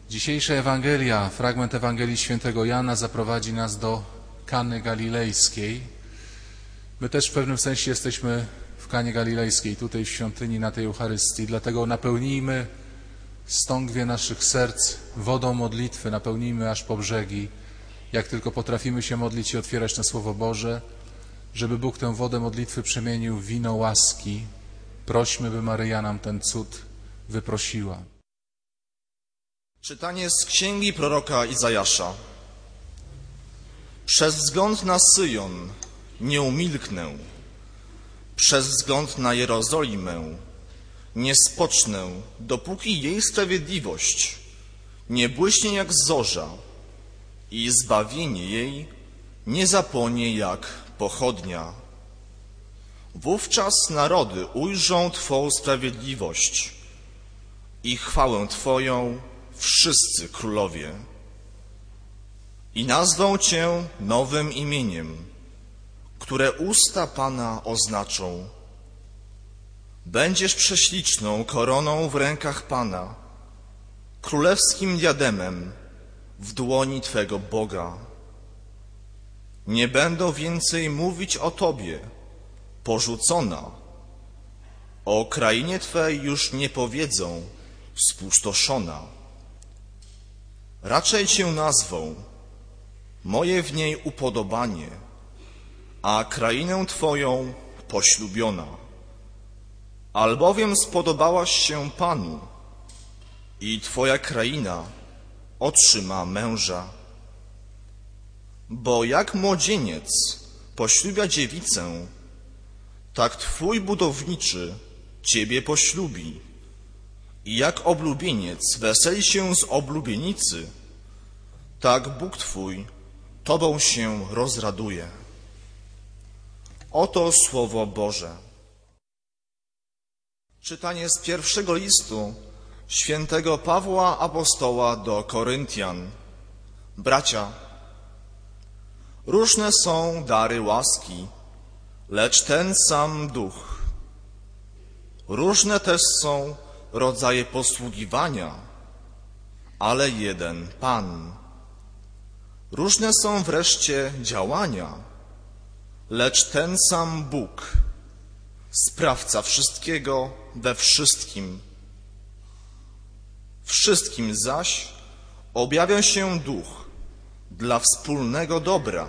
Dzisiejsza Ewangelia, fragment Ewangelii Świętego Jana zaprowadzi nas do Kany Galilejskiej. My też w pewnym sensie jesteśmy w Kanie Galilejskiej, tutaj w świątyni na tej Eucharystii, dlatego napełnijmy stągwie naszych serc wodą modlitwy, napełnijmy aż po brzegi, jak tylko potrafimy się modlić i otwierać na Słowo Boże, żeby Bóg tę wodę modlitwy przemienił w wino łaski. Prośmy, by Maryja nam ten cud wyprosiła. Czytanie z księgi proroka Izajasza. Przez wzgląd na Syjon nie umilknę, przez wzgląd na Jerozolimę nie spocznę, dopóki jej sprawiedliwość nie błyśnie jak zorza i zbawienie jej nie zapłonie jak pochodnia. Wówczas narody ujrzą Twą sprawiedliwość i chwałę Twoją wszyscy królowie. I nazwą Cię nowym imieniem, które usta Pana oznaczą. Będziesz prześliczną koroną w rękach Pana, królewskim diademem w dłoni Twego Boga. Nie będą więcej mówić o Tobie, porzucona. O krainie Twej już nie powiedzą, spustoszona. Raczej Cię nazwą, moje w niej upodobanie, a krainę Twoją poślubiona. Albowiem spodobałaś się Panu i Twoja kraina otrzyma męża. Bo jak młodzieniec poślubia dziewicę, tak Twój budowniczy Ciebie poślubi. I jak oblubieniec weseli się z oblubienicy, tak Bóg Twój Tobą się rozraduje. Oto Słowo Boże. Czytanie z pierwszego listu świętego Pawła Apostoła do Koryntian. Bracia, różne są dary łaski, lecz ten sam Duch. Różne też są rodzaje posługiwania, ale jeden Pan. Różne są wreszcie działania, lecz ten sam Bóg, sprawca wszystkiego we wszystkim. Wszystkim zaś objawia się Duch dla wspólnego dobra.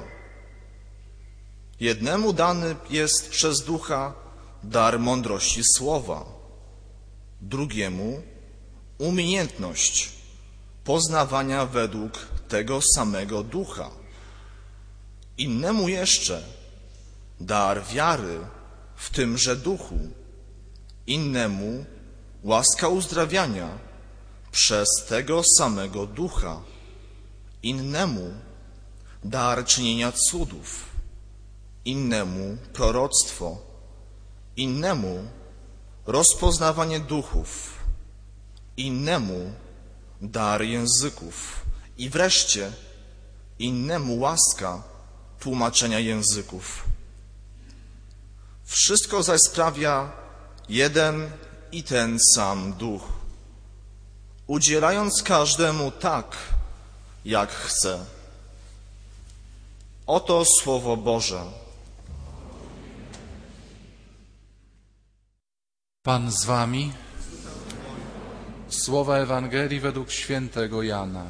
Jednemu dany jest przez Ducha dar mądrości słowa, drugiemu umiejętność poznawania według tego samego Ducha, innemu jeszcze dar wiary w tymże Duchu, innemu łaska uzdrawiania przez tego samego Ducha, innemu dar czynienia cudów, innemu proroctwo, innemu rozpoznawanie duchów, innemu dar języków i wreszcie innemu łaska tłumaczenia języków. Wszystko zaś sprawia jeden i ten sam Duch, udzielając każdemu tak, jak chce. Oto Słowo Boże. Pan z wami. Słowa Ewangelii według świętego Jana.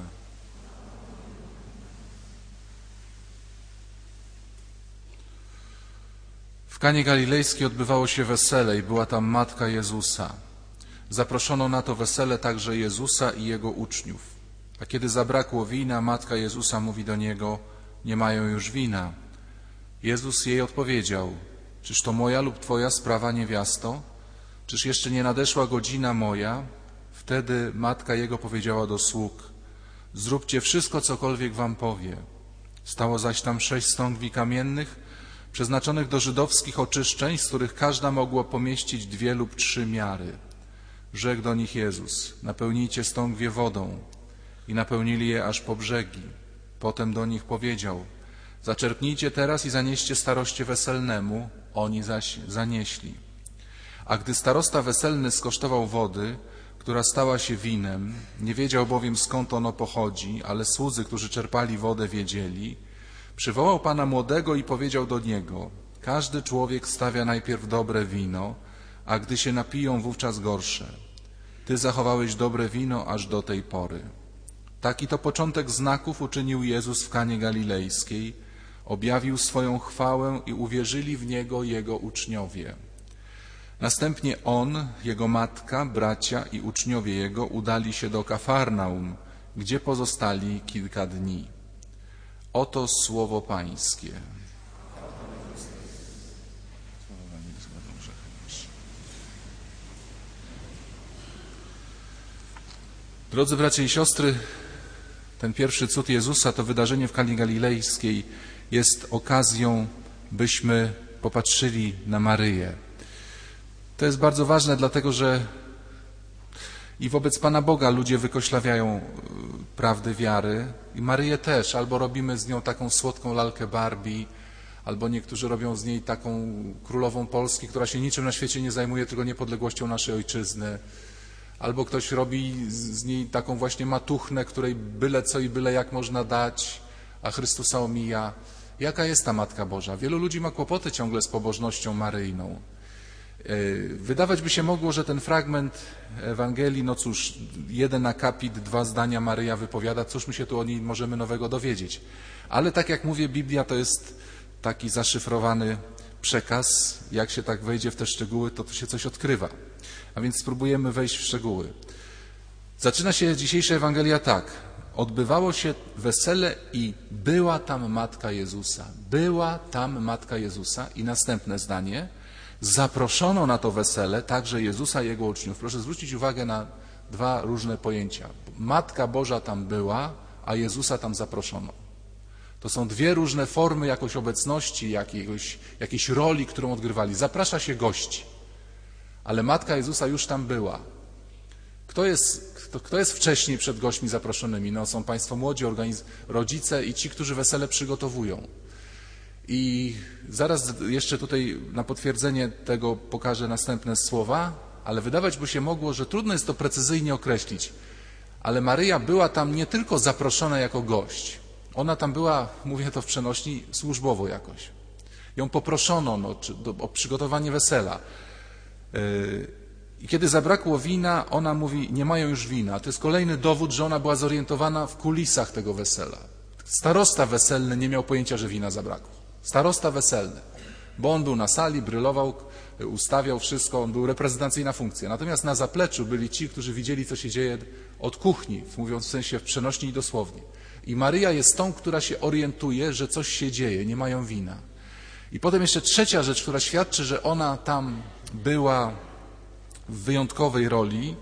W Kanie Galilejskiej odbywało się wesele i była tam matka Jezusa. Zaproszono na to wesele także Jezusa i Jego uczniów. A kiedy zabrakło wina, matka Jezusa mówi do Niego: nie mają już wina. Jezus jej odpowiedział: czyż to moja lub Twoja sprawa, niewiasto? Czyż jeszcze nie nadeszła godzina moja? Wtedy matka Jego powiedziała do sług: zróbcie wszystko, cokolwiek wam powie. Stało zaś tam 6 stągwi kamiennych, przeznaczonych do żydowskich oczyszczeń, z których każda mogła pomieścić 2 lub 3 miary. Rzekł do nich Jezus: napełnijcie stągwie wodą. I napełnili je aż po brzegi. Potem do nich powiedział: zaczerpnijcie teraz i zanieście staroście weselnemu. Oni zaś zanieśli. A gdy starosta weselny skosztował wody, która stała się winem. Nie wiedział bowiem, skąd ono pochodzi, ale słudzy, którzy czerpali wodę, wiedzieli. Przywołał pana młodego i powiedział do niego: każdy człowiek stawia najpierw dobre wino, a gdy się napiją, wówczas gorsze. Ty zachowałeś dobre wino aż do tej pory. Taki to początek znaków uczynił Jezus w Kanie Galilejskiej. Objawił swoją chwałę i uwierzyli w Niego Jego uczniowie. Następnie On, Jego matka, bracia i uczniowie Jego udali się do Kafarnaum, gdzie pozostali kilka dni. Oto słowo Pańskie. Drodzy bracia i siostry, ten pierwszy cud Jezusa, to wydarzenie w Kanie Galilejskiej, jest okazją, byśmy popatrzyli na Maryję. To jest bardzo ważne, dlatego że i wobec Pana Boga ludzie wykoślawiają prawdy wiary i Maryję też. Albo robimy z nią taką słodką lalkę Barbie, albo niektórzy robią z niej taką królową Polski, która się niczym na świecie nie zajmuje, tylko niepodległością naszej ojczyzny. Albo ktoś robi z niej taką właśnie matuchnę, której byle co i byle jak można dać, a Chrystusa omija. Jaka jest ta Matka Boża? Wielu ludzi ma kłopoty ciągle z pobożnością maryjną. Wydawać by się mogło, że ten fragment Ewangelii, no cóż, 1 akapit, 2 zdania Maryja wypowiada, cóż my się tu o niej możemy nowego dowiedzieć. Ale tak jak mówię, Biblia to jest taki zaszyfrowany przekaz. Jak się tak wejdzie w te szczegóły, to tu się coś odkrywa. A więc spróbujemy wejść w szczegóły. Zaczyna się dzisiejsza Ewangelia tak. Odbywało się wesele i była tam Matka Jezusa. Była tam Matka Jezusa i następne zdanie. Zaproszono na to wesele także Jezusa i Jego uczniów. Proszę zwrócić uwagę na dwa różne pojęcia. Matka Boża tam była, a Jezusa tam zaproszono. To są dwie różne formy jakoś obecności, jakiejś roli, którą odgrywali. Zaprasza się gości, ale Matka Jezusa już tam była. Kto jest wcześniej przed gośćmi zaproszonymi? No, są Państwo młodzi, rodzice i ci, którzy wesele przygotowują. I zaraz jeszcze tutaj na potwierdzenie tego pokażę następne słowa, ale wydawać by się mogło, że trudno jest to precyzyjnie określić. Ale Maryja była tam nie tylko zaproszona jako gość. Ona tam była, mówię to w przenośni, służbowo jakoś. Ją poproszono o przygotowanie wesela. I kiedy zabrakło wina, ona mówi, nie mają już wina. To jest kolejny dowód, że ona była zorientowana w kulisach tego wesela. Starosta weselny nie miał pojęcia, że wina zabrakło. Starosta weselny, bo on był na sali, brylował, ustawiał wszystko, on był reprezentacyjna funkcja. Natomiast na zapleczu byli ci, którzy widzieli, co się dzieje od kuchni, mówiąc w sensie w przenośni i dosłownie. I Maryja jest tą, która się orientuje, że coś się dzieje, nie mają wina. I potem jeszcze trzecia rzecz, która świadczy, że ona tam była w wyjątkowej roli.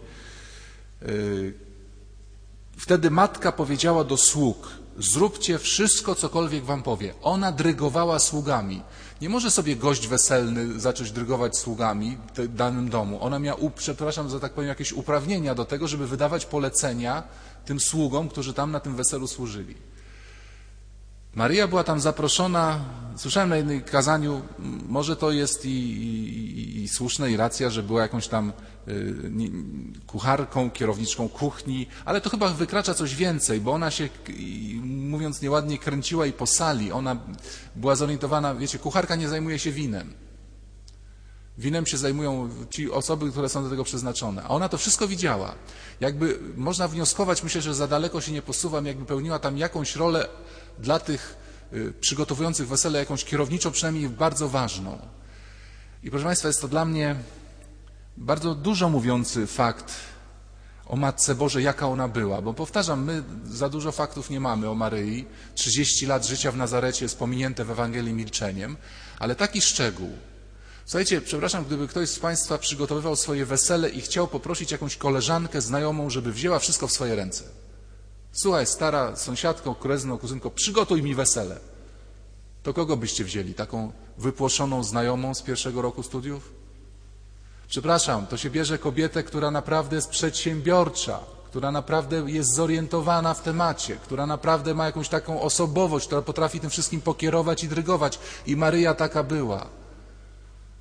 Wtedy matka powiedziała do sług, zróbcie wszystko, cokolwiek wam powie. Ona dyrygowała sługami. Nie może sobie gość weselny zacząć dyrygować sługami w danym domu. Ona miała, przepraszam, że tak powiem, jakieś uprawnienia do tego, żeby wydawać polecenia tym sługom, którzy tam na tym weselu służyli. Maryja była tam zaproszona, słyszałem na jednym kazaniu, może to jest i słuszne i racja, że była jakąś tam kucharką, kierowniczką kuchni, ale to chyba wykracza coś więcej, bo ona się, mówiąc nieładnie, kręciła i po sali. Ona była zorientowana, wiecie, kucharka nie zajmuje się winem. Winem się zajmują ci osoby, które są do tego przeznaczone. A ona to wszystko widziała. Jakby można wnioskować, myślę, że za daleko się nie posuwam, jakby pełniła tam jakąś rolę dla tych przygotowujących wesele, jakąś kierowniczą, przynajmniej bardzo ważną. I proszę Państwa, jest to dla mnie bardzo dużo mówiący fakt o Matce Bożej, jaka ona była. Bo powtarzam, my za dużo faktów nie mamy o Maryi. 30 lat życia w Nazarecie jest pominięte w Ewangelii milczeniem, ale taki szczegół. Słuchajcie, przepraszam, gdyby ktoś z Państwa przygotowywał swoje wesele i chciał poprosić jakąś koleżankę, znajomą, żeby wzięła wszystko w swoje ręce. Słuchaj, stara sąsiadko, kuzynko, przygotuj mi wesele. To kogo byście wzięli? Taką wypłoszoną znajomą z pierwszego roku studiów? Przepraszam, to się bierze kobietę, która naprawdę jest przedsiębiorcza, która naprawdę jest zorientowana w temacie, która naprawdę ma jakąś taką osobowość, która potrafi tym wszystkim pokierować i dyrygować. I Maryja taka była.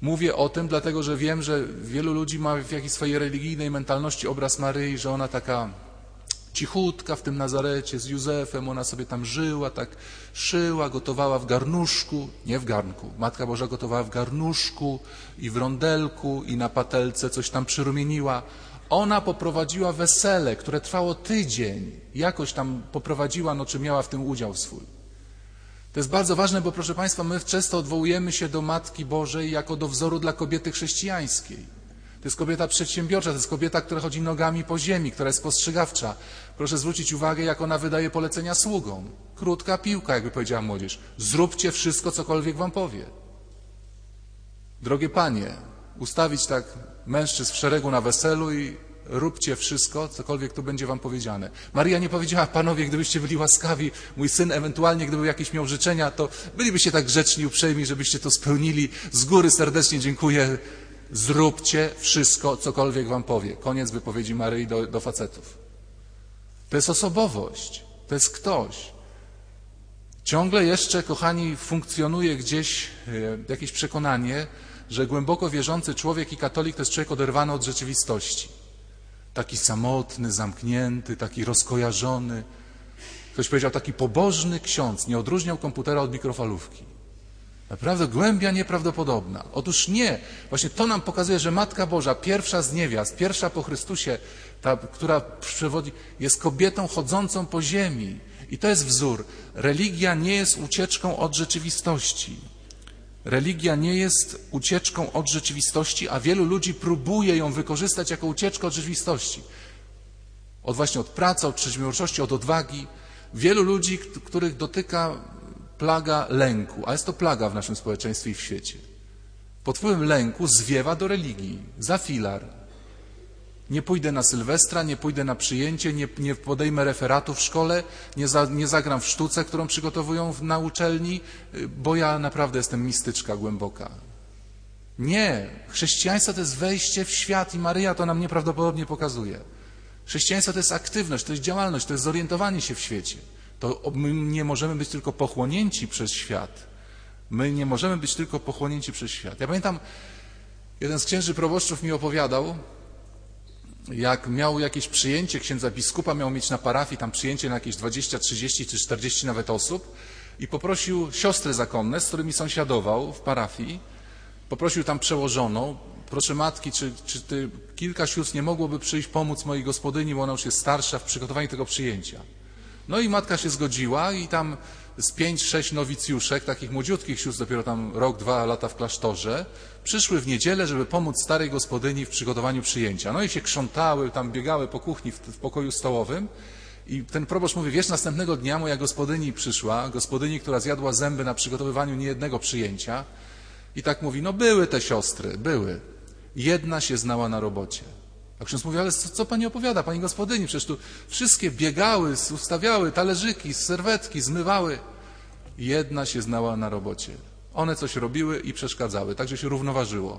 Mówię o tym, dlatego że wiem, że wielu ludzi ma w jakiejś swojej religijnej mentalności obraz Maryi, że ona taka cichutka w tym Nazarecie z Józefem, ona sobie tam żyła, tak szyła, gotowała w garnuszku, nie w garnku. Matka Boża gotowała w garnuszku i w rondelku i na patelce coś tam przyrumieniła. Ona poprowadziła wesele, które trwało tydzień. Jakoś tam poprowadziła, czy miała w tym udział swój. To jest bardzo ważne, bo proszę Państwa, my często odwołujemy się do Matki Bożej jako do wzoru dla kobiety chrześcijańskiej. To jest kobieta przedsiębiorcza, to jest kobieta, która chodzi nogami po ziemi, która jest spostrzegawcza. Proszę zwrócić uwagę, jak ona wydaje polecenia sługom. Krótka piłka, jakby powiedziała młodzież. Zróbcie wszystko, cokolwiek wam powie. Drogie panie, ustawić tak mężczyzn w szeregu na weselu i róbcie wszystko, cokolwiek tu będzie wam powiedziane. Maryja nie powiedziała, panowie, gdybyście byli łaskawi, mój syn ewentualnie, gdyby jakieś miał życzenia, to bylibyście tak grzeczni, uprzejmi, żebyście to spełnili. Z góry serdecznie dziękuję. Zróbcie wszystko, cokolwiek wam powie. Koniec wypowiedzi Maryi do facetów. To jest osobowość, to jest ktoś. Ciągle jeszcze, kochani, funkcjonuje gdzieś jakieś przekonanie, że głęboko wierzący człowiek i katolik to jest człowiek oderwany od rzeczywistości. Taki samotny, zamknięty, taki rozkojarzony. Ktoś powiedział, taki pobożny ksiądz, nie odróżniał komputera od mikrofalówki. Naprawdę głębia nieprawdopodobna. Otóż nie. Właśnie to nam pokazuje, że Matka Boża, pierwsza z niewiast, pierwsza po Chrystusie, ta, która przewodzi, jest kobietą chodzącą po ziemi. I to jest wzór. Religia nie jest ucieczką od rzeczywistości. Religia nie jest ucieczką od rzeczywistości, a wielu ludzi próbuje ją wykorzystać jako ucieczkę od rzeczywistości. Właśnie od pracy, od przedsiębiorczości, od odwagi. Wielu ludzi, których dotyka plaga lęku, a jest to plaga w naszym społeczeństwie i w świecie. Pod wpływem lęku zwiewa do religii, za filar. Nie pójdę na Sylwestra, nie pójdę na przyjęcie, nie podejmę referatu w szkole, nie zagram w sztuce, którą przygotowują na uczelni, bo ja naprawdę jestem mistyczka głęboka. Nie. Chrześcijaństwo to jest wejście w świat i Maryja to nam nieprawdopodobnie pokazuje. Chrześcijaństwo to jest aktywność, to jest działalność, to jest zorientowanie się w świecie. To my nie możemy być tylko pochłonięci przez świat. My nie możemy być tylko pochłonięci przez świat. Ja pamiętam, jeden z księży proboszczów mi opowiadał, jak miał jakieś przyjęcie księdza biskupa, miał mieć na parafii tam przyjęcie na jakieś 20, 30 czy 40 nawet osób i poprosił siostry zakonne, z którymi sąsiadował w parafii, poprosił tam przełożoną, proszę matki, czy kilka sióstr nie mogłoby przyjść pomóc mojej gospodyni, bo ona już jest starsza w przygotowaniu tego przyjęcia. No i matka się zgodziła i tam z 5-6 nowicjuszek, takich młodziutkich sióstr, dopiero tam rok, 2 lata w klasztorze, przyszły w niedzielę, żeby pomóc starej gospodyni w przygotowaniu przyjęcia. No i się krzątały, tam biegały po kuchni w pokoju stołowym i ten proboszcz mówi, wiesz, następnego dnia moja gospodyni przyszła, gospodyni, która zjadła zęby na przygotowywaniu niejednego przyjęcia i tak mówi, no były te siostry, były. Jedna się znała na robocie. A ksiądz mówi, ale co pani opowiada, pani gospodyni? Przecież tu wszystkie biegały, ustawiały talerzyki, serwetki, zmywały. Jedna się znała na robocie. One coś robiły i przeszkadzały, także się równoważyło.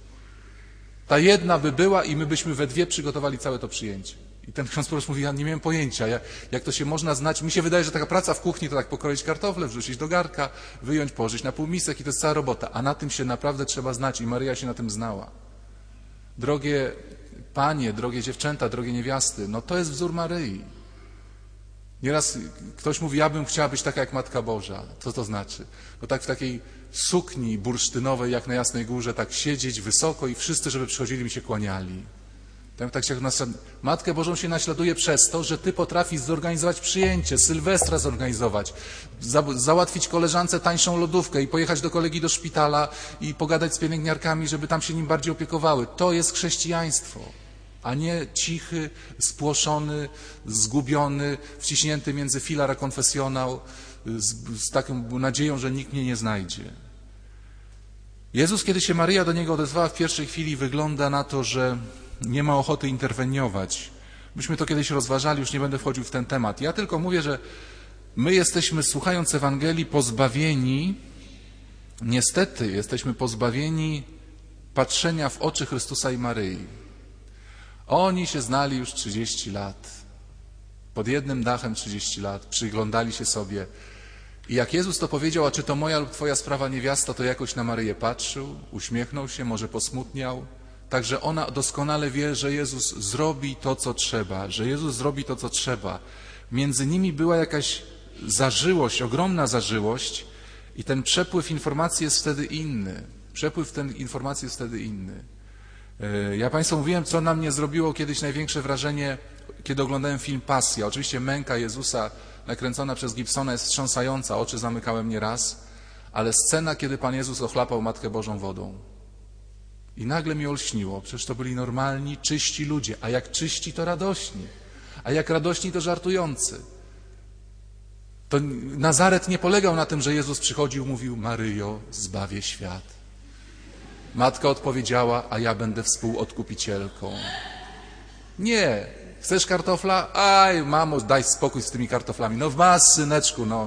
Ta jedna by była i my byśmy we dwie przygotowali całe to przyjęcie. I ten ksiądz proboszcz mówi, ja nie miałem pojęcia, jak to się można znać. Mi się wydaje, że taka praca w kuchni to tak pokroić kartofle, wrzucić do garka, wyjąć, położyć na półmisek i to jest cała robota. A na tym się naprawdę trzeba znać i Maryja się na tym znała. Drogie panie, drogie dziewczęta, drogie niewiasty, no to jest wzór Maryi. Nieraz ktoś mówi, ja bym chciała być taka jak Matka Boża. Co to znaczy? No tak w takiej sukni bursztynowej, jak na Jasnej Górze, tak siedzieć wysoko i wszyscy, żeby przychodzili, mi się kłaniali. Tak jak Matkę Bożą się naśladuje przez to, że ty potrafisz zorganizować przyjęcie, Sylwestra zorganizować, załatwić koleżance tańszą lodówkę i pojechać do kolegi do szpitala i pogadać z pielęgniarkami, żeby tam się nim bardziej opiekowały. To jest chrześcijaństwo, a nie cichy, spłoszony, zgubiony, wciśnięty między filar a konfesjonał z taką nadzieją, że nikt mnie nie znajdzie. Jezus, kiedy się Maryja do Niego odezwała w pierwszej chwili, wygląda na to, że nie ma ochoty interweniować. Myśmy to kiedyś rozważali, już nie będę wchodził w ten temat. Ja tylko mówię, że my jesteśmy, słuchając Ewangelii, pozbawieni, niestety jesteśmy pozbawieni patrzenia w oczy Chrystusa i Maryi. Oni się znali już 30 lat. Pod jednym dachem 30 lat. Przyglądali się sobie. I jak Jezus to powiedział, a czy to moja lub twoja sprawa niewiasta, to jakoś na Maryję patrzył, uśmiechnął się, może posmutniał. Także ona doskonale wie, że Jezus zrobi to, co trzeba, że Jezus zrobi to, co trzeba. Między nimi była jakaś zażyłość, ogromna zażyłość i ten przepływ informacji jest wtedy inny. Przepływ ten informacji jest wtedy inny. Ja Państwu mówiłem, co na mnie zrobiło kiedyś największe wrażenie, kiedy oglądałem film Pasja. Oczywiście męka Jezusa nakręcona przez Gibsona jest wstrząsająca, oczy zamykałem nieraz, ale scena, kiedy Pan Jezus ochlapał Matkę Bożą wodą. I nagle mi olśniło, przecież to byli normalni, czyści ludzie, a jak czyści, to radośni, a jak radośni, to żartujący. To Nazaret nie polegał na tym, że Jezus przychodził i mówił: Maryjo, zbawię świat. Matka odpowiedziała: a ja będę współodkupicielką. Nie. Chcesz kartofla? Aj, mamo, daj spokój z tymi kartoflami. No masz, syneczku, no.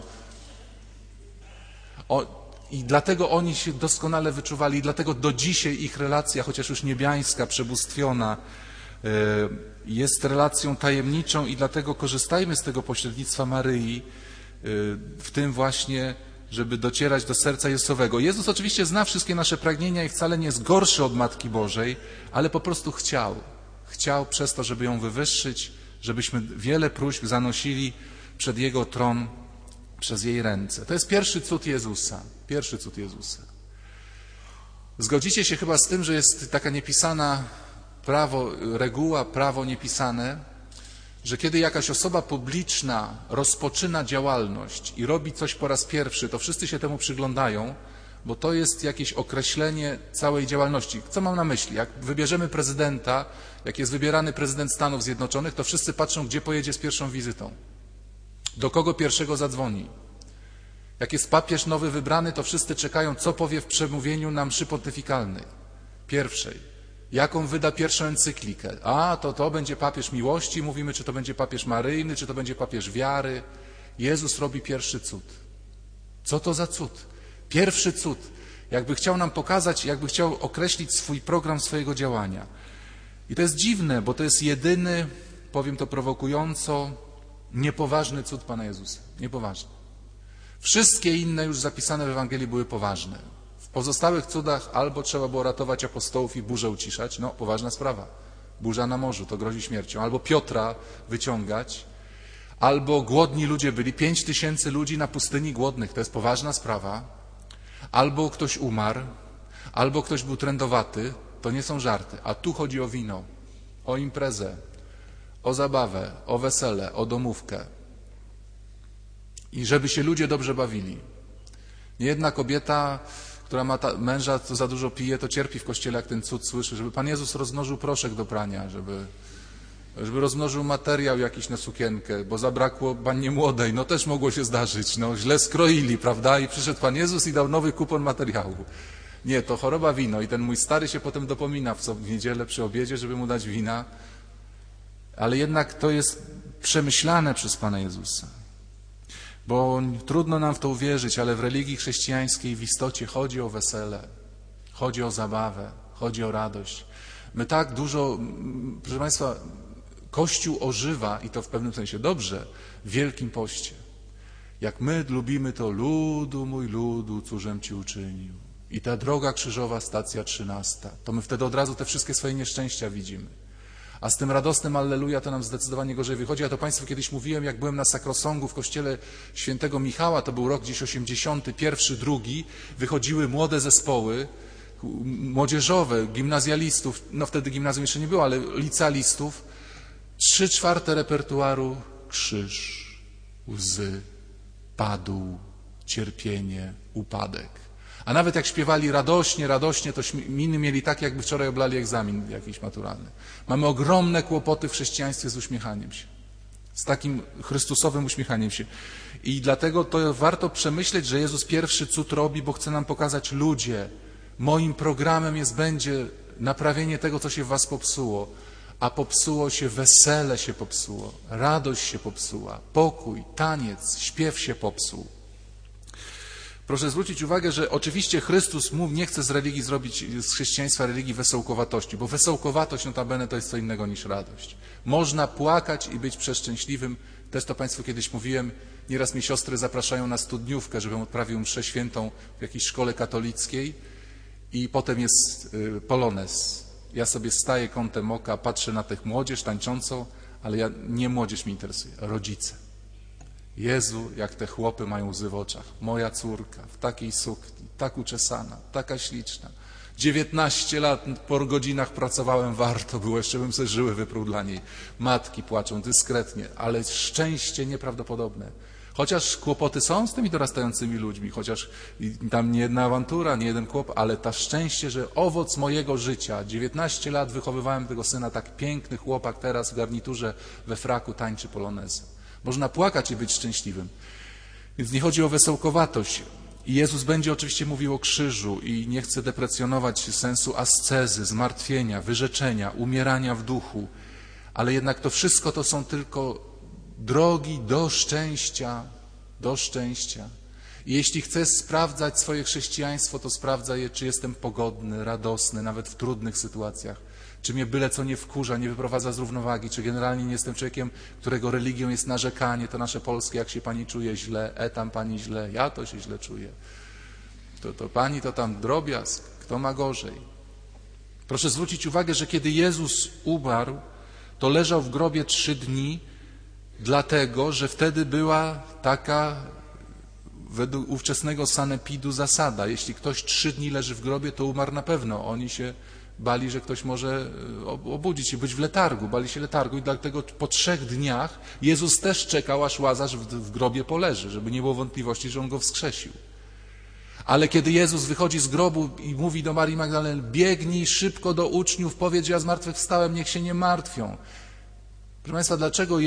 I dlatego oni się doskonale wyczuwali, i dlatego do dzisiaj ich relacja, chociaż już niebiańska, przebóstwiona, jest relacją tajemniczą i dlatego korzystajmy z tego pośrednictwa Maryi w tym właśnie, żeby docierać do serca Jezusowego. Jezus oczywiście zna wszystkie nasze pragnienia i wcale nie jest gorszy od Matki Bożej, ale po prostu chciał. Chciał przez to, żeby ją wywyższyć, żebyśmy wiele próśb zanosili przed Jego tron przez jej ręce. To jest pierwszy cud Jezusa. Pierwszy cud Jezusa. Zgodzicie się chyba z tym, że jest taka niepisana reguła, prawo niepisane, że kiedy jakaś osoba publiczna rozpoczyna działalność i robi coś po raz pierwszy, to wszyscy się temu przyglądają, bo to jest jakieś określenie całej działalności. Co mam na myśli? Jak wybierzemy prezydenta, jak jest wybierany prezydent Stanów Zjednoczonych, to wszyscy patrzą, gdzie pojedzie z pierwszą wizytą. Do kogo pierwszego zadzwoni. Jak jest papież nowy wybrany, to wszyscy czekają, co powie w przemówieniu na mszy pontyfikalnej. Pierwszej. Jaką wyda pierwszą encyklikę. A, to będzie papież miłości, mówimy, czy to będzie papież maryjny, czy to będzie papież wiary. Jezus robi pierwszy cud. Co to za cud? Pierwszy cud. Jakby chciał nam pokazać, jakby chciał określić swój program swojego działania. I to jest dziwne, bo to jest jedyny, powiem to prowokująco, niepoważny cud Pana Jezusa. Niepoważny. Wszystkie inne już zapisane w Ewangelii były poważne. W pozostałych cudach albo trzeba było ratować apostołów i burzę uciszać, no poważna sprawa. Burza na morzu, to grozi śmiercią. Albo Piotra wyciągać, albo głodni ludzie byli, 5000 ludzi na pustyni głodnych, to jest poważna sprawa. Albo ktoś umarł, albo ktoś był trędowaty, to nie są żarty. A tu chodzi o wino, o imprezę, o zabawę, o wesele, o domówkę. I żeby się ludzie dobrze bawili. Niejedna kobieta, która ma męża, co za dużo pije, to cierpi w kościele, jak ten cud słyszy, żeby Pan Jezus rozmnożył proszek do prania, żeby rozmnożył materiał jakiś na sukienkę, bo zabrakło pannie młodej. No też mogło się zdarzyć, no źle skroili, prawda? I przyszedł Pan Jezus i dał nowy kupon materiału. Nie, to choroba wino. I ten mój stary się potem dopomina w niedzielę przy obiedzie, żeby mu dać wina. Ale jednak to jest przemyślane przez Pana Jezusa. Bo trudno nam w to uwierzyć, ale w religii chrześcijańskiej w istocie chodzi o wesele, chodzi o zabawę, chodzi o radość. My tak dużo, proszę Państwa, Kościół ożywa, i to w pewnym sensie dobrze, w Wielkim Poście. Jak my lubimy to: ludu mój ludu, cóżem Ci uczynił. I ta droga krzyżowa, stacja 13. To my wtedy od razu te wszystkie swoje nieszczęścia widzimy. A z tym radosnym alleluja to nam zdecydowanie gorzej wychodzi. Ja to Państwu kiedyś mówiłem, jak byłem na Sakrosągu w kościele świętego Michała, to był rok gdzieś 81, 2, wychodziły młode zespoły młodzieżowe, gimnazjalistów, no wtedy gimnazjum jeszcze nie było, ale licealistów, 3/4 repertuaru: krzyż, łzy, padł, cierpienie, upadek. A nawet jak śpiewali radośnie, radośnie, to miny mieli tak, jakby wczoraj oblali egzamin jakiś maturalny. Mamy ogromne kłopoty w chrześcijaństwie z uśmiechaniem się. Z takim chrystusowym uśmiechaniem się. I dlatego to warto przemyśleć, że Jezus pierwszy cud robi, bo chce nam pokazać: ludzie, moim programem będzie naprawienie tego, co się w was popsuło. A popsuło się, wesele się popsuło, radość się popsuła, pokój, taniec, śpiew się popsuł. Proszę zwrócić uwagę, że oczywiście Chrystus nie chce z religii zrobić, z chrześcijaństwa religii wesołkowatości, bo wesołkowatość notabene to jest co innego niż radość. Można płakać i być przeszczęśliwym. Też to Państwu kiedyś mówiłem. Nieraz mnie siostry zapraszają na studniówkę, żebym odprawił mszę świętą w jakiejś szkole katolickiej i potem jest polonez. Ja sobie staję kątem oka, patrzę na tę młodzież tańczącą, ale nie młodzież mnie interesuje, rodzice. Jezu, jak te chłopy mają łzy w oczach. Moja córka w takiej sukni, tak uczesana, taka śliczna. 19 lat po godzinach pracowałem, warto było, jeszcze bym sobie żyły wyprół dla niej. Matki płaczą dyskretnie, ale szczęście nieprawdopodobne. Chociaż kłopoty są z tymi dorastającymi ludźmi, chociaż tam nie jedna awantura, nie jeden kłopot, ale ta szczęście, że owoc mojego życia, 19 lat wychowywałem tego syna, tak piękny chłopak teraz w garniturze, we fraku tańczy polonezę. Można płakać i być szczęśliwym. Więc nie chodzi o wesołkowatość. I Jezus będzie oczywiście mówił o krzyżu i nie chce deprecjonować sensu ascezy, zmartwienia, wyrzeczenia, umierania w duchu. Ale jednak to wszystko to są tylko drogi do szczęścia, do szczęścia. I jeśli chcesz sprawdzać swoje chrześcijaństwo, to sprawdzaj je, czy jestem pogodny, radosny, nawet w trudnych sytuacjach. Czy mnie byle co nie wkurza, nie wyprowadza z równowagi, czy generalnie nie jestem człowiekiem, którego religią jest narzekanie, to nasze polskie, jak się pani czuje źle, tam pani źle, ja to się źle czuję. To pani to tam drobiazg, kto ma gorzej. Proszę zwrócić uwagę, że kiedy Jezus umarł, to leżał w grobie 3 dni, dlatego, że wtedy była taka według ówczesnego sanepidu zasada. Jeśli ktoś 3 dni leży w grobie, to umarł na pewno. Oni się bali, że ktoś może obudzić się, być w letargu, bali się letargu i dlatego po 3 dniach Jezus też czekał, aż Łazarz w grobie poleży, żeby nie było wątpliwości, że On go wskrzesił. Ale kiedy Jezus wychodzi z grobu i mówi do Marii Magdaleny, biegnij szybko do uczniów, powiedz, że ja zmartwychwstałem, niech się nie martwią. Proszę Państwa, dlaczego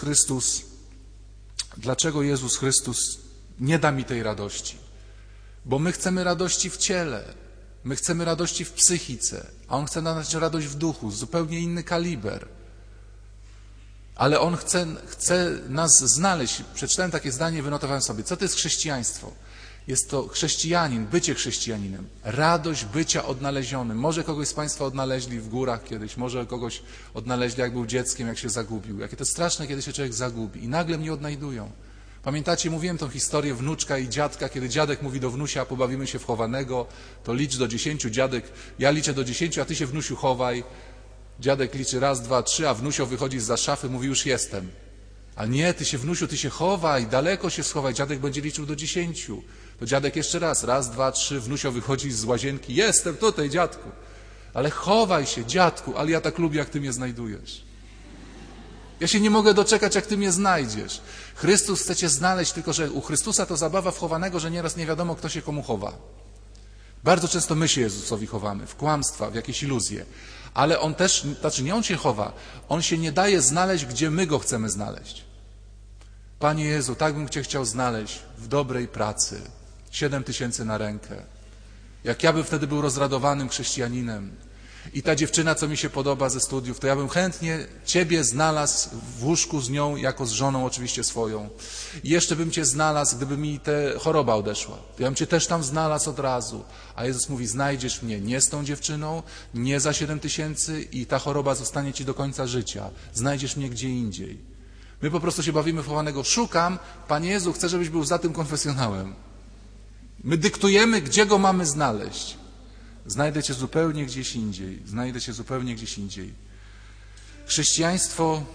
Jezus Chrystus nie da mi tej radości? Bo my chcemy radości w ciele. My chcemy radości w psychice, a On chce dać radość w duchu, zupełnie inny kaliber. Ale On chce nas znaleźć. Przeczytałem takie zdanie, wynotowałem sobie. Co to jest chrześcijaństwo? Jest to chrześcijanin, bycie chrześcijaninem, radość bycia odnalezionym. Może kogoś z Państwa odnaleźli w górach kiedyś, może kogoś odnaleźli, jak był dzieckiem, jak się zagubił. Jakie to straszne, kiedy się człowiek zagubi i nagle mnie odnajdują. Pamiętacie, mówiłem tą historię wnuczka i dziadka, kiedy dziadek mówi do wnusia, pobawimy się w chowanego, to licz do 10, dziadek, ja liczę do 10, a ty się, wnusiu, chowaj. Dziadek liczy 1, 2, 3, a wnusio wychodzi zza szafy, mówi, już jestem. A nie, ty się, wnusiu, ty się chowaj, daleko się schowaj, dziadek będzie liczył do 10. To dziadek jeszcze raz, 1, 2, 3, wnusio wychodzi z łazienki, jestem tutaj, dziadku. Ale chowaj się, dziadku, ale ja tak lubię, jak ty mnie znajdujesz. Ja się nie mogę doczekać, jak ty mnie znajdziesz. Chrystus chce cię znaleźć, tylko że u Chrystusa to zabawa w chowanego, że nieraz nie wiadomo, kto się komu chowa. Bardzo często my się Jezusowi chowamy, w kłamstwa, w jakieś iluzje. Ale On też, znaczy nie On się chowa, On się nie daje znaleźć, gdzie my Go chcemy znaleźć. Panie Jezu, tak bym Cię chciał znaleźć w dobrej pracy, 7 000 na rękę. Jak ja bym wtedy był rozradowanym chrześcijaninem i ta dziewczyna, co mi się podoba ze studiów, to ja bym chętnie Ciebie znalazł w łóżku z nią, jako z żoną oczywiście swoją. I jeszcze bym Cię znalazł, gdyby mi ta choroba odeszła. To ja bym Cię też tam znalazł od razu. A Jezus mówi, znajdziesz mnie nie z tą dziewczyną, nie za 7 000 i ta choroba zostanie Ci do końca życia. Znajdziesz mnie gdzie indziej. My po prostu się bawimy w chowanego. Szukam, Panie Jezu, chcę, żebyś był za tym konfesjonałem. My dyktujemy, gdzie Go mamy znaleźć. Znajdę Cię zupełnie gdzieś indziej. Znajdę Cię zupełnie gdzieś indziej. Chrześcijaństwo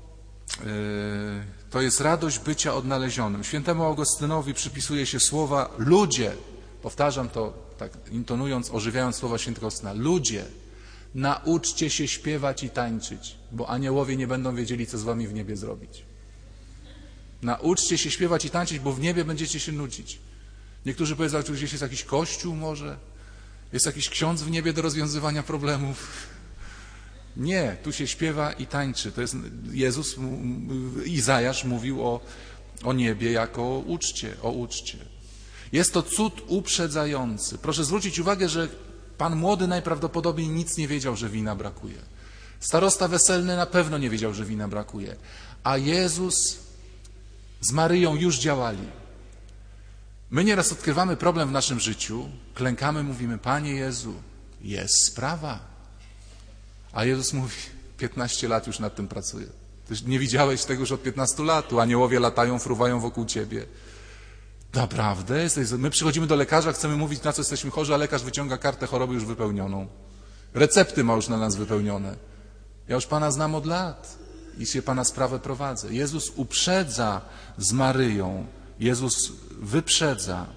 to jest radość bycia odnalezionym. Świętemu Augustynowi przypisuje się słowa ludzie. Powtarzam to tak intonując, ożywiając słowa świętego Augustyna. Ludzie, nauczcie się śpiewać i tańczyć, bo aniołowie nie będą wiedzieli, co z wami w niebie zrobić. Nauczcie się śpiewać i tańczyć, bo w niebie będziecie się nudzić. Niektórzy powiedzą, że gdzieś jest jakiś kościół może, jest jakiś ksiądz w niebie do rozwiązywania problemów. Nie, tu się śpiewa i tańczy. To jest Jezus, Izajasz mówił o niebie jako o uczcie. Jest to cud uprzedzający. Proszę zwrócić uwagę, że pan młody najprawdopodobniej nic nie wiedział, że wina brakuje. Starosta weselny na pewno nie wiedział, że wina brakuje. A Jezus z Maryją już działali. My nieraz odkrywamy problem w naszym życiu, klękamy, mówimy: Panie Jezu, jest sprawa. A Jezus mówi: 15 lat już nad tym pracuję. Ty nie widziałeś tego już od 15 lat. Tu aniołowie latają, fruwają wokół ciebie. Naprawdę? My przychodzimy do lekarza, chcemy mówić, na co jesteśmy chorzy, a lekarz wyciąga kartę choroby już wypełnioną. Recepty ma już na nas wypełnione. Ja już Pana znam od lat i się Pana sprawę prowadzę. Jezus uprzedza z Maryją. Jezus wyprzedza.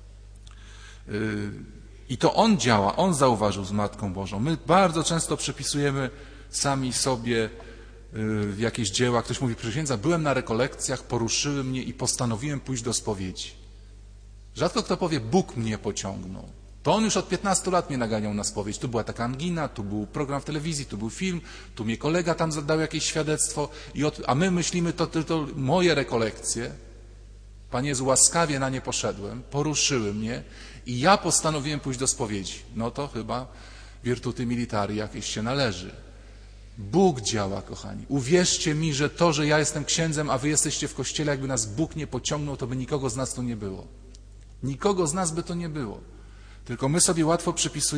I to On działa, On zauważył z Matką Bożą. My bardzo często przypisujemy sami sobie w jakieś dzieła. Ktoś mówi: proszę księdza, byłem na rekolekcjach, poruszyły mnie i postanowiłem pójść do spowiedzi. Rzadko kto powie: Bóg mnie pociągnął. To On już od 15 lat mnie naganiał na spowiedź. Tu była taka angina, tu był program w telewizji, tu był film, tu mnie kolega tam zadał jakieś świadectwo, a my myślimy, to moje rekolekcje. Panie Jezu, łaskawie na nie poszedłem, poruszyły mnie i ja postanowiłem pójść do spowiedzi. No to chyba virtuty militari jakieś się należy. Bóg działa, kochani. Uwierzcie mi, że to, że ja jestem księdzem, a wy jesteście w kościele, jakby nas Bóg nie pociągnął, to by nikogo z nas tu nie było. Nikogo z nas by to nie było. Tylko my sobie łatwo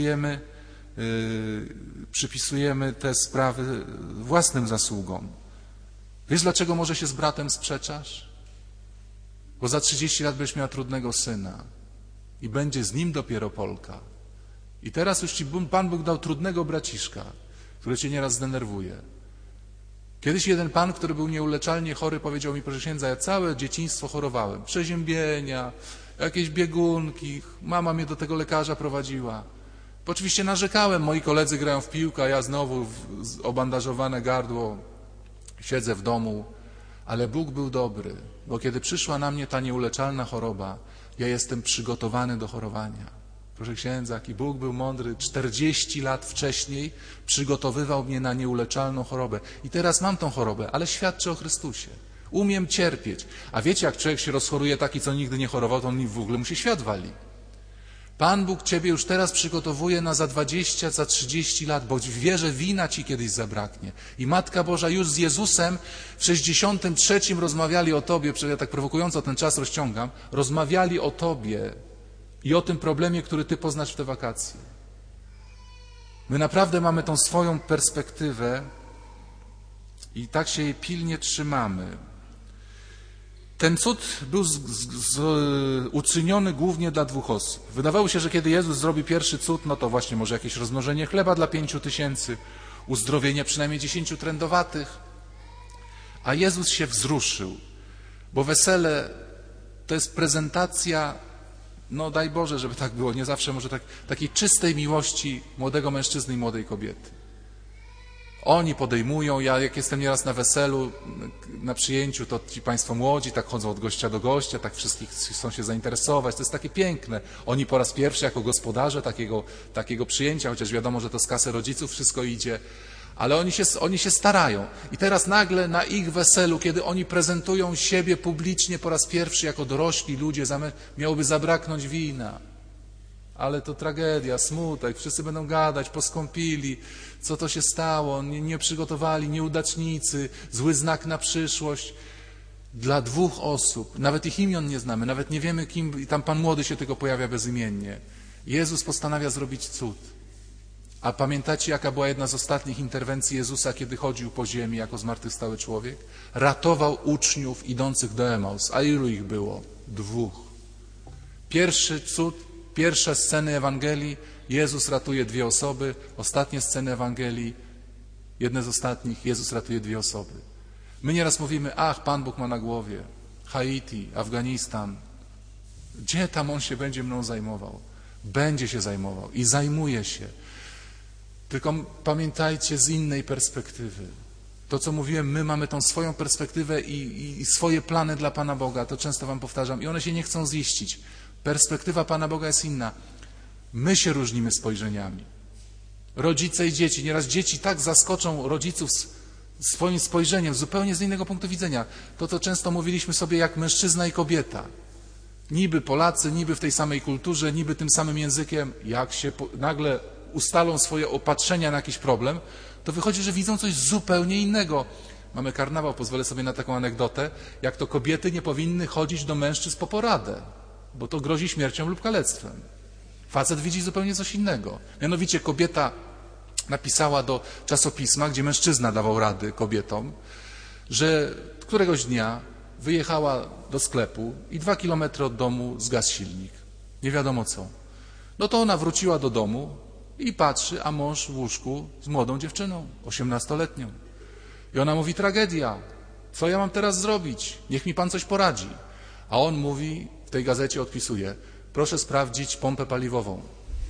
przypisujemy te sprawy własnym zasługom. Wiesz, dlaczego może się z bratem sprzeczasz? Bo za 30 lat będziesz miała trudnego syna i będzie z nim dopiero Polka. I teraz już ci Pan Bóg dał trudnego braciszka, który cię nieraz zdenerwuje. Kiedyś jeden pan, który był nieuleczalnie chory, powiedział mi: proszę księdza, ja całe dzieciństwo chorowałem. Przeziębienia, jakieś biegunki, mama mnie do tego lekarza prowadziła. Oczywiście narzekałem, moi koledzy grają w piłkę, a ja znowu obandażowane gardło, siedzę w domu. Ale Bóg był dobry, bo kiedy przyszła na mnie ta nieuleczalna choroba, ja jestem przygotowany do chorowania. Proszę księdza, jaki Bóg był mądry. 40 lat wcześniej przygotowywał mnie na nieuleczalną chorobę. I teraz mam tą chorobę, ale świadczę o Chrystusie. Umiem cierpieć. A wiecie, jak człowiek się rozchoruje taki, co nigdy nie chorował, to on w ogóle mu się świat wali. Pan Bóg ciebie już teraz przygotowuje na za 20, za 30 lat, bo wie, że wina ci kiedyś zabraknie. I Matka Boża już z Jezusem w 63 rozmawiali o tobie, ja tak prowokująco ten czas rozciągam, rozmawiali o tobie i o tym problemie, który ty poznasz w te wakacje. My naprawdę mamy tą swoją perspektywę i tak się jej pilnie trzymamy. Ten cud był uczyniony głównie dla 2 osób. Wydawało się, że kiedy Jezus zrobi pierwszy cud, no to właśnie może jakieś rozmnożenie chleba dla 5000, uzdrowienie przynajmniej 10 trędowatych. A Jezus się wzruszył, bo wesele to jest prezentacja, no daj Boże, żeby tak było, nie zawsze może takiej czystej miłości młodego mężczyzny i młodej kobiety. Oni podejmują, ja jak jestem nieraz na weselu, na przyjęciu, to ci państwo młodzi tak chodzą od gościa do gościa, tak wszystkich chcą się zainteresować, to jest takie piękne. Oni po raz pierwszy jako gospodarze takiego przyjęcia, chociaż wiadomo, że to z kasy rodziców wszystko idzie, ale oni się starają. I teraz nagle na ich weselu, kiedy oni prezentują siebie publicznie po raz pierwszy jako dorośli ludzie, miałoby zabraknąć wina. Ale to tragedia, smutek, wszyscy będą gadać, poskąpili, co to się stało, nie przygotowali, nieudacznicy, zły znak na przyszłość. Dla 2 osób, nawet ich imion nie znamy, nawet nie wiemy kim, i tam Pan Młody się tylko pojawia bezimiennie. Jezus postanawia zrobić cud. A pamiętacie, jaka była jedna z ostatnich interwencji Jezusa, kiedy chodził po ziemi jako zmartwychwstały człowiek? Ratował uczniów idących do Emaus. A ilu ich było? 2. Pierwszy cud, pierwsze sceny Ewangelii, Jezus ratuje 2 osoby, ostatnie sceny Ewangelii, jedne z ostatnich, Jezus ratuje 2 osoby. My nieraz mówimy: ach, Pan Bóg ma na głowie Haiti, Afganistan. Gdzie tam On się będzie mną zajmował? Będzie się zajmował i zajmuje się. Tylko pamiętajcie z innej perspektywy. To, co mówiłem, my mamy tą swoją perspektywę i swoje plany dla Pana Boga. To często wam powtarzam i one się nie chcą ziścić. Perspektywa Pana Boga jest inna. My się różnimy spojrzeniami. Rodzice i dzieci. Nieraz dzieci tak zaskoczą rodziców swoim spojrzeniem, zupełnie z innego punktu widzenia. To, co często mówiliśmy sobie jak mężczyzna i kobieta. Niby Polacy, niby w tej samej kulturze, niby tym samym językiem. Jak się nagle ustalą swoje opatrzenia na jakiś problem, to wychodzi, że widzą coś zupełnie innego. Mamy karnawał, pozwolę sobie na taką anegdotę, jak to kobiety nie powinny chodzić do mężczyzn po poradę. bo to grozi śmiercią lub kalectwem. Facet widzi zupełnie coś innego. Mianowicie kobieta napisała do czasopisma, gdzie mężczyzna dawał rady kobietom, że któregoś dnia wyjechała do sklepu i 2 kilometry od domu zgasł silnik. Nie wiadomo co. No to ona wróciła do domu i patrzy, a mąż w łóżku z młodą dziewczyną, 18-letnią. I ona mówi, tragedia, co ja mam teraz zrobić? Niech mi pan coś poradzi. A on mówi, w tej gazecie odpisuje, proszę sprawdzić pompę paliwową.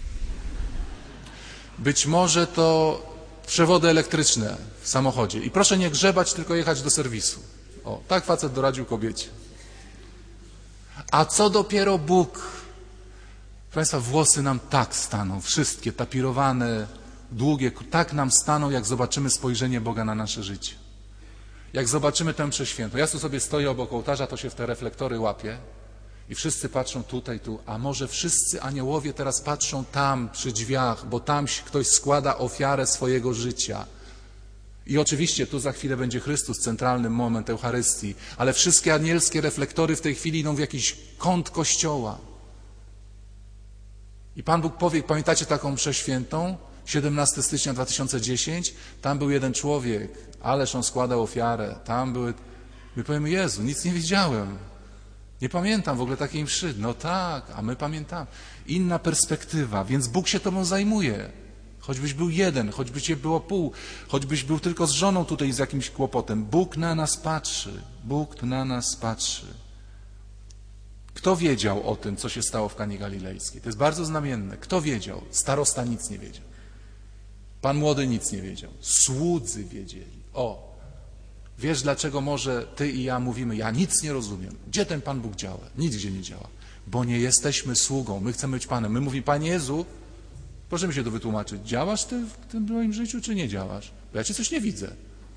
Być może to przewody elektryczne w samochodzie. I proszę nie grzebać, tylko jechać do serwisu. O, tak facet doradził kobiecie. A co dopiero Bóg? Proszę Państwa, włosy nam tak staną, wszystkie tapirowane, długie, tak nam staną, jak zobaczymy spojrzenie Boga na nasze życie. Jak zobaczymy tę przeświętą. Ja tu sobie stoję obok ołtarza, to się w te reflektory łapię i wszyscy patrzą tutaj, tu. A może wszyscy aniołowie teraz patrzą tam przy drzwiach, bo tam ktoś składa ofiarę swojego życia. I oczywiście tu za chwilę będzie Chrystus, centralny moment Eucharystii, ale wszystkie anielskie reflektory w tej chwili idą w jakiś kąt Kościoła. I Pan Bóg powie, pamiętacie taką mszę świętą? 17 stycznia 2010, tam był jeden człowiek, ależ on składał ofiarę, tam były... My powiemy, Jezu, nic nie wiedziałem, nie pamiętam w ogóle takiej mszy. No tak, a my pamiętamy. Inna perspektywa, więc Bóg się tobą zajmuje. Choćbyś był jeden, choćby cię było pół, choćbyś był tylko z żoną tutaj z jakimś kłopotem. Bóg na nas patrzy, Bóg na nas patrzy. Kto wiedział o tym, co się stało w Kanie Galilejskiej? To jest bardzo znamienne. Kto wiedział? Starosta nic nie wiedział. Pan młody nic nie wiedział. Słudzy wiedzieli. O, wiesz dlaczego może ty i ja mówimy, ja nic nie rozumiem. Gdzie ten Pan Bóg działa? Nigdzie nie działa. Bo nie jesteśmy sługą, my chcemy być Panem. My mówimy, Panie Jezu, proszę mi się to wytłumaczyć, działasz ty w tym moim życiu, czy nie działasz? Bo ja cię coś nie widzę.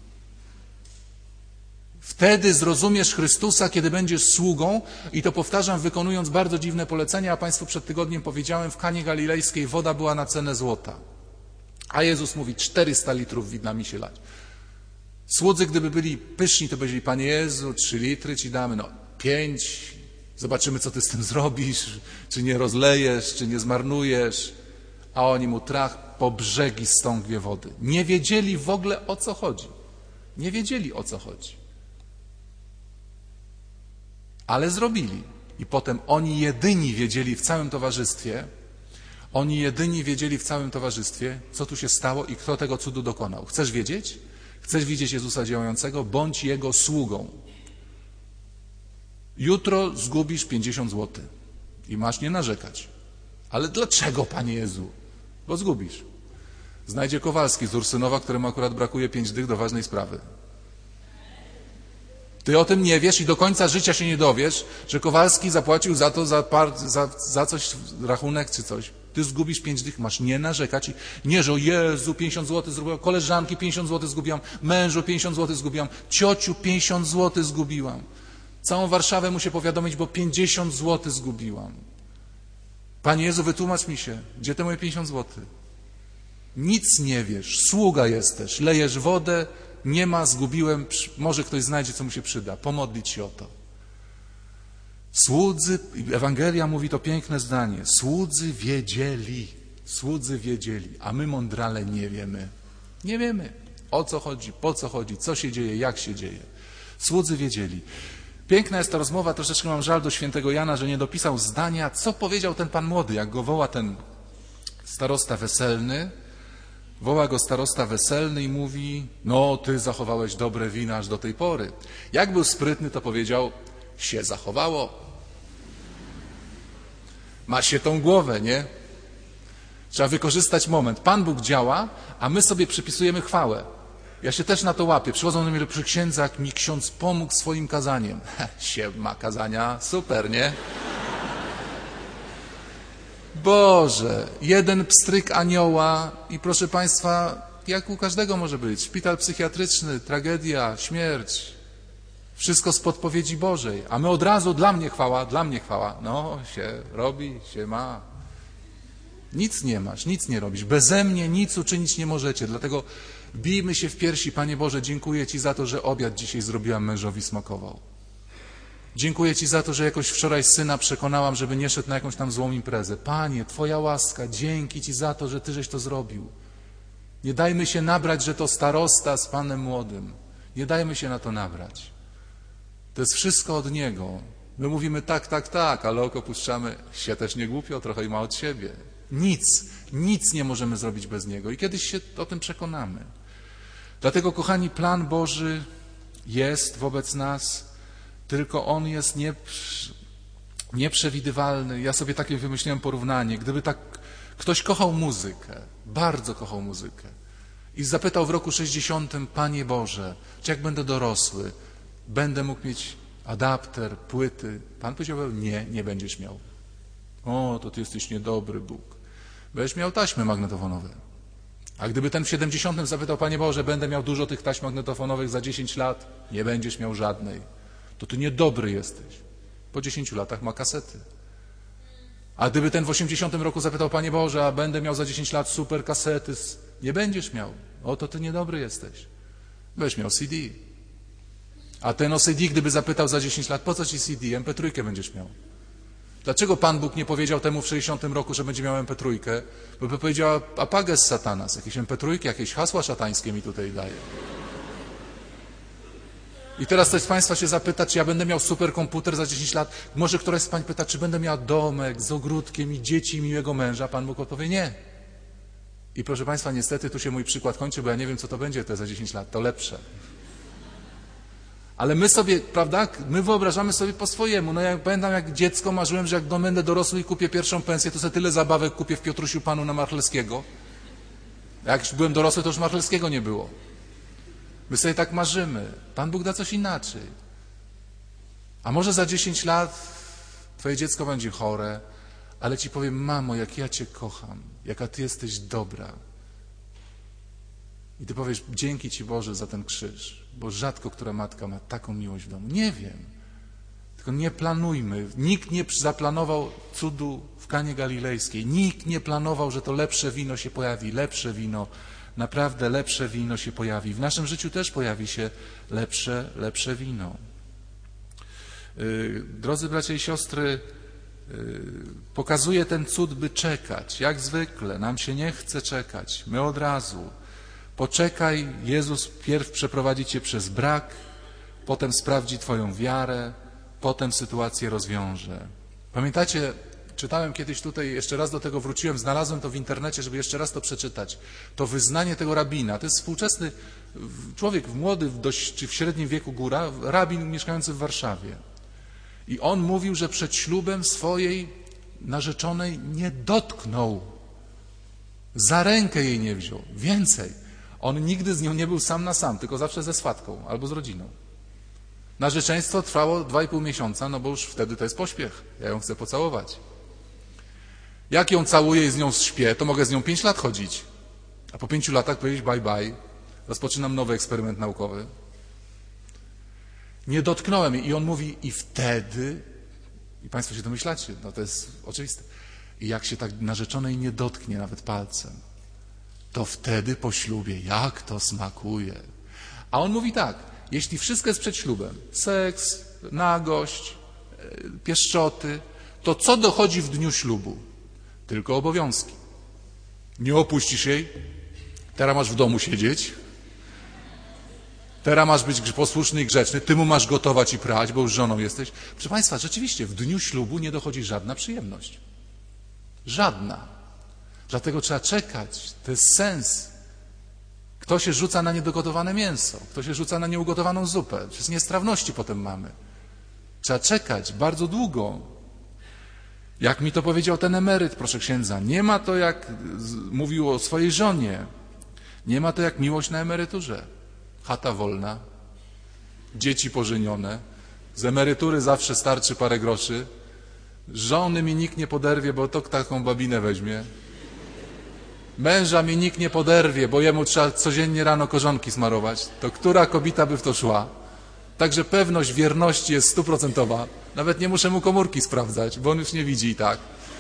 Wtedy zrozumiesz Chrystusa, kiedy będziesz sługą i to powtarzam, wykonując bardzo dziwne polecenia, a Państwu przed tygodniem powiedziałem, w Kanie Galilejskiej woda była na cenę złota. A Jezus mówi, 400 litrów wina mi się lać. Słudzy, gdyby byli pyszni, to powiedzieli, Panie Jezu, 3 litry ci damy, no 5, zobaczymy, co ty z tym zrobisz, czy nie rozlejesz, czy nie zmarnujesz. A oni mu trach po brzegi stągwie wody. Nie wiedzieli w ogóle, o co chodzi. Nie wiedzieli, o co chodzi. Ale zrobili. I potem oni jedyni wiedzieli w całym towarzystwie, co tu się stało i kto tego cudu dokonał. Chcesz wiedzieć? Chcesz widzieć Jezusa działającego? Bądź Jego sługą. Jutro zgubisz 50 zł i masz nie narzekać. Ale dlaczego, Panie Jezu? Bo zgubisz. Znajdzie Kowalski z Ursynowa, któremu akurat brakuje 5 dych do ważnej sprawy. Ty o tym nie wiesz i do końca życia się nie dowiesz, że Kowalski zapłacił za to, za coś, rachunek czy coś. Ty zgubisz 5 dych, masz nie narzekać. Nie, że o Jezu, 50 zł zgubiłam, koleżanki 50 zł zgubiłam, mężu 50 zł zgubiłam, ciociu 50 zł zgubiłam. Całą Warszawę muszę powiadomić, bo 50 zł zgubiłam. Panie Jezu, wytłumacz mi się, gdzie te moje 50 zł? Nic nie wiesz, sługa jesteś, lejesz wodę, nie ma, zgubiłem, może ktoś znajdzie, co mu się przyda. Pomodlić się o to. Słudzy, Ewangelia mówi to piękne zdanie, słudzy wiedzieli, a my mądrale nie wiemy. Nie wiemy, o co chodzi, po co chodzi, co się dzieje, jak się dzieje. Słudzy wiedzieli. Piękna jest ta rozmowa, troszeczkę mam żal do świętego Jana, że nie dopisał zdania, co powiedział ten pan młody, jak go woła ten starosta weselny. Woła go starosta weselny i mówi, no ty zachowałeś dobre wina aż do tej pory. Jak był sprytny, to powiedział, się zachowało. Ma się tą głowę, nie? Trzeba wykorzystać moment. Pan Bóg działa, a my sobie przypisujemy chwałę. Ja się też na to łapię. Przychodzą do mnie przy księdza, jak mi ksiądz pomógł swoim kazaniem. Się ma kazania, super, nie? Boże, jeden pstryk anioła i proszę Państwa, jak u każdego może być, szpital psychiatryczny, tragedia, śmierć, wszystko z podpowiedzi Bożej, a my od razu, dla mnie chwała, no się robi, się ma. Nic nie masz, nic nie robisz, beze mnie nic uczynić nie możecie, dlatego bijmy się w piersi, Panie Boże, dziękuję Ci za to, że obiad dzisiaj zrobiłam mężowi smakował. Dziękuję Ci za to, że jakoś wczoraj syna przekonałam, żeby nie szedł na jakąś tam złą imprezę. Panie, Twoja łaska, dzięki Ci za to, że Ty żeś to zrobił. Nie dajmy się nabrać, że to starosta z panem młodym. Nie dajmy się na to nabrać. To jest wszystko od Niego. My mówimy tak, ale oko puszczamy się też nie głupio, trochę i ma od siebie. Nic nie możemy zrobić bez Niego i kiedyś się o tym przekonamy. Dlatego, kochani, plan Boży jest wobec nas, tylko On jest nieprzewidywalny. Ja sobie takie wymyśliłem porównanie. Gdyby tak ktoś kochał muzykę, bardzo kochał muzykę i zapytał w roku 60, Panie Boże, czy jak będę dorosły, będę mógł mieć adapter, płyty? Pan powiedział, nie będziesz miał. O, to Ty jesteś niedobry Bóg. Będziesz miał taśmy magnetofonowe. A gdyby ten w 70 zapytał, Panie Boże, będę miał dużo tych taśm magnetofonowych za 10 lat, nie będziesz miał żadnej. To Ty niedobry jesteś. Po 10 latach ma kasety. A gdyby ten w 80 roku zapytał, Panie Boże, a będę miał za 10 lat super kasety, nie będziesz miał. O, to Ty niedobry jesteś. Będziesz miał CD. A ten o CD, gdyby zapytał za 10 lat, po co Ci CD? MP3 będziesz miał. Dlaczego Pan Bóg nie powiedział temu w 60 roku, że będzie miał MP3? Bo by powiedział, apages satanas, jakieś MP3, jakieś hasła szatańskie mi tutaj daje. I teraz ktoś z Państwa się zapyta, czy ja będę miał superkomputer za 10 lat. Może któraś z Pań pyta, czy będę miał domek z ogródkiem i dzieci i miłego męża. Pan Bóg odpowie, nie. I proszę Państwa, niestety tu się mój przykład kończy, bo ja nie wiem, co to będzie te za 10 lat. To lepsze. Ale my sobie, prawda, my wyobrażamy sobie po swojemu. No ja pamiętam, jak dziecko marzyłem, że jak będę dorosły i kupię pierwszą pensję, to sobie tyle zabawek kupię w Piotrusiu Panu na Marchlewskiego. Jak już byłem dorosły, to już Marchlewskiego nie było. My sobie tak marzymy. Pan Bóg da coś inaczej. A może za 10 lat Twoje dziecko będzie chore, ale Ci powiem, mamo, jak ja Cię kocham, jaka Ty jesteś dobra. I Ty powiesz, dzięki Ci Boże za ten krzyż, bo rzadko która matka ma taką miłość w domu. Nie wiem. Tylko nie planujmy. Nikt nie zaplanował cudu w Kanie Galilejskiej. Nikt nie planował, że to lepsze wino się pojawi. Lepsze wino, naprawdę lepsze wino się pojawi. W naszym życiu też pojawi się lepsze wino. Drodzy bracia i siostry, pokazuje ten cud, by czekać. Jak zwykle, nam się nie chce czekać. My od razu. Poczekaj, Jezus pierw przeprowadzi Cię przez brak, potem sprawdzi Twoją wiarę, potem sytuację rozwiąże. Pamiętacie, czytałem kiedyś tutaj, jeszcze raz do tego wróciłem, znalazłem to w internecie, żeby jeszcze raz to przeczytać. To wyznanie tego rabina, to jest współczesny człowiek, młody, czy w średnim wieku góra, rabin mieszkający w Warszawie. I on mówił, że przed ślubem swojej narzeczonej nie dotknął. Za rękę jej nie wziął. Więcej. On nigdy z nią nie był sam na sam, tylko zawsze ze swatką albo z rodziną. Narzeczeństwo trwało 2,5 miesiąca, no bo już wtedy to jest pośpiech. Ja ją chcę pocałować. Jak ją całuję i z nią śpię, to mogę z nią 5 lat chodzić. A po 5 latach powiedzieć bye bye. Rozpoczynam nowy eksperyment naukowy. Nie dotknąłem jej. I on mówi, i wtedy, i Państwo się domyślacie, no to jest oczywiste, i jak się tak narzeczonej nie dotknie nawet palcem, to wtedy po ślubie, jak to smakuje. A on mówi tak, jeśli wszystko jest przed ślubem, seks, nagość, pieszczoty, to co dochodzi w dniu ślubu? Tylko obowiązki. Nie opuścisz jej, teraz masz w domu siedzieć, teraz masz być posłuszny i grzeczny, ty mu masz gotować i prać, bo już żoną jesteś. Proszę Państwa, rzeczywiście w dniu ślubu nie dochodzi żadna przyjemność. Żadna. Dlatego trzeba czekać. To jest sens. Kto się rzuca na niedogotowane mięso? Kto się rzuca na nieugotowaną zupę? Przez niestrawności potem mamy. Trzeba czekać bardzo długo. Jak mi to powiedział ten emeryt, proszę księdza, nie ma to jak mówił o swojej żonie. Nie ma to jak miłość na emeryturze. Chata wolna, dzieci pożenione, z emerytury zawsze starczy parę groszy, żony mi nikt nie poderwie, bo to taką babinę weźmie. Męża mi nikt nie poderwie, bo jemu trzeba codziennie rano korzonki smarować. To która kobieta by w to szła? Także pewność wierności jest 100%. Nawet nie muszę mu komórki sprawdzać, bo on już nie widzi i tak.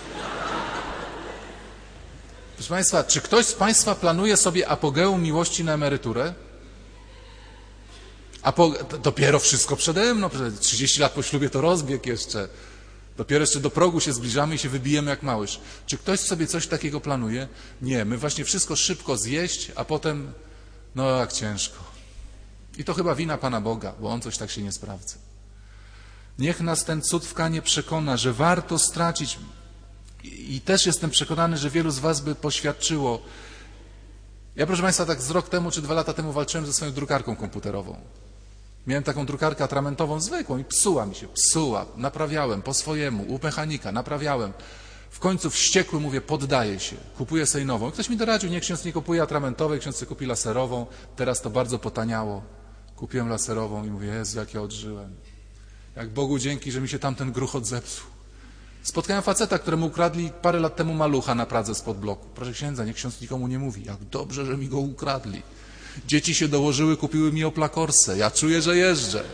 Proszę Państwa, czy ktoś z Państwa planuje sobie apogeum miłości na emeryturę? A dopiero wszystko przede mną, 30 lat po ślubie to rozbieg jeszcze. Dopiero jeszcze do progu się zbliżamy i się wybijemy jak małyż. Czy ktoś sobie coś takiego planuje? Nie, my właśnie wszystko szybko zjeść, a potem, no jak ciężko. I to chyba wina Pana Boga, bo On coś tak się nie sprawdza. Niech nas ten cud w Kanie przekona, że warto stracić. I też jestem przekonany, że wielu z was by poświadczyło. Ja, proszę państwa, tak z rok temu czy 2 lata temu walczyłem ze swoją drukarką komputerową. Miałem taką drukarkę atramentową zwykłą i psuła mi się, naprawiałem po swojemu, u mechanika, naprawiałem. W końcu wściekły mówię, poddaję się, kupuję sobie nową. Ktoś mi doradził, nie, ksiądz nie kupuje atramentowej, ksiądz sobie kupi laserową. Teraz to bardzo potaniało. Kupiłem laserową i mówię, Jezu, jak ja odżyłem. Jak Bogu dzięki, że mi się tamten gruchot zepsuł. Spotkałem faceta, któremu ukradli parę lat temu malucha na Pradze spod bloku. Proszę księdza, niech ksiądz nikomu nie mówi. Jak dobrze, że mi go ukradli. Dzieci się dołożyły, kupiły mi Opla Corsę. Ja czuję, że jeżdżę.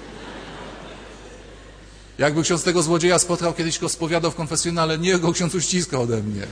Jakby ksiądz tego złodzieja spotkał, kiedyś go spowiadał w konfesjonale, niech go ksiądz uściska ode mnie.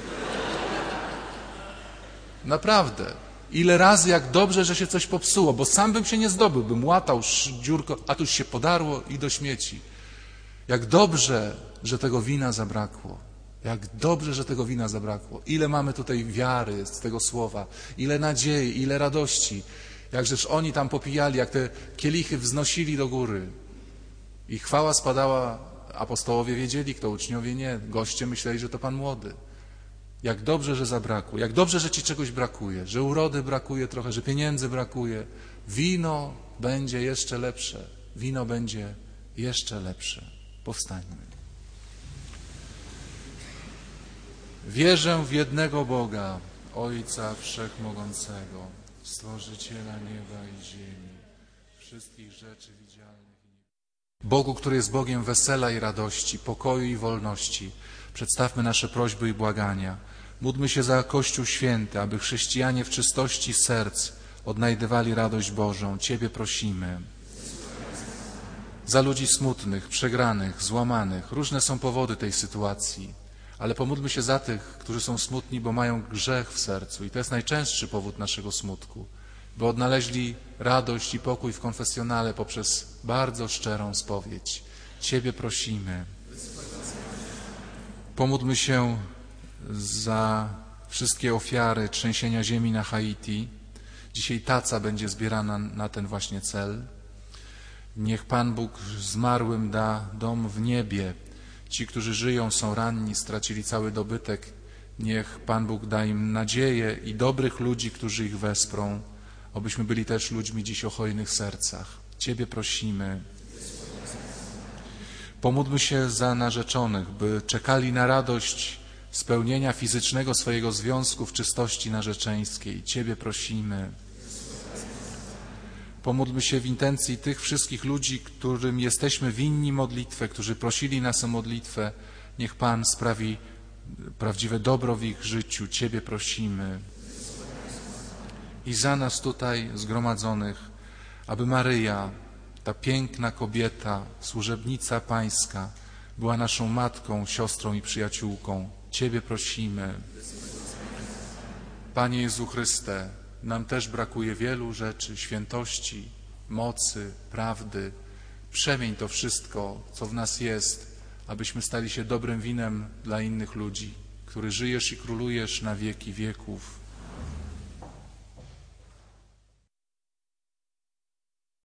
Naprawdę. Ile razy, jak dobrze, że się coś popsuło, bo sam bym się nie zdobył, bym łatał dziurko, a tuż się podarło i do śmieci. Jak dobrze, że tego wina zabrakło. Jak dobrze, że tego wina zabrakło. Ile mamy tutaj wiary z tego słowa, ile nadziei, ile radości. Jakżeż oni tam popijali, jak te kielichy wznosili do góry. I chwała spadała, apostołowie wiedzieli, kto uczniowie nie. Goście myśleli, że to Pan młody. Jak dobrze, że zabrakło. Jak dobrze, że ci czegoś brakuje. Że urody brakuje trochę, że pieniędzy brakuje. Wino będzie jeszcze lepsze. Wino będzie jeszcze lepsze. Powstańmy. Wierzę w jednego Boga, Ojca Wszechmogącego, Stworzyciela nieba i ziemi, wszystkich rzeczy widzialnych. Bogu, który jest Bogiem wesela i radości, pokoju i wolności, przedstawmy nasze prośby i błagania. Módlmy się za Kościół Święty, aby chrześcijanie w czystości serc odnajdywali radość Bożą. Ciebie prosimy. Za ludzi smutnych, przegranych, złamanych. Różne są powody tej sytuacji, ale pomódlmy się za tych, którzy są smutni, bo mają grzech w sercu. I to jest najczęstszy powód naszego smutku, by odnaleźli radość i pokój w konfesjonale poprzez bardzo szczerą spowiedź. Ciebie prosimy. Pomódlmy się za wszystkie ofiary trzęsienia ziemi na Haiti. Dzisiaj taca będzie zbierana na ten właśnie cel. Niech Pan Bóg zmarłym da dom w niebie. Ci, którzy żyją, są ranni, stracili cały dobytek. Niech Pan Bóg da im nadzieję i dobrych ludzi, którzy ich wesprą. Obyśmy byli też ludźmi dziś o hojnych sercach. Ciebie prosimy. Pomódlmy się za narzeczonych, by czekali na radość spełnienia fizycznego swojego związku w czystości narzeczeńskiej. Ciebie prosimy. Pomódlmy się w intencji tych wszystkich ludzi, którym jesteśmy winni modlitwę, którzy prosili nas o modlitwę. Niech Pan sprawi prawdziwe dobro w ich życiu. Ciebie prosimy. I za nas tutaj zgromadzonych, aby Maryja, ta piękna kobieta, służebnica Pańska, była naszą matką, siostrą i przyjaciółką. Ciebie prosimy. Panie Jezu Chryste, nam też brakuje wielu rzeczy, świętości, mocy, prawdy. Przemień to wszystko, co w nas jest, abyśmy stali się dobrym winem dla innych ludzi, który żyjesz i królujesz na wieki wieków.